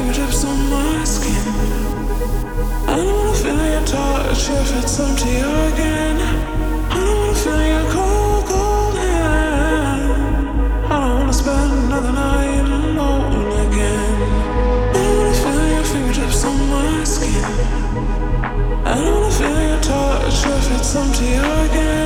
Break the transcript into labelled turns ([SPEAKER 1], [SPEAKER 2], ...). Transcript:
[SPEAKER 1] fingertips on my skin. I don't wanna feel your touch if it's empty again. I don't wanna feel your cold, cold hand. I don't wanna spend another night alone again. I don't wanna feel your fingertips on my skin. I don't wanna feel your touch if it's empty again.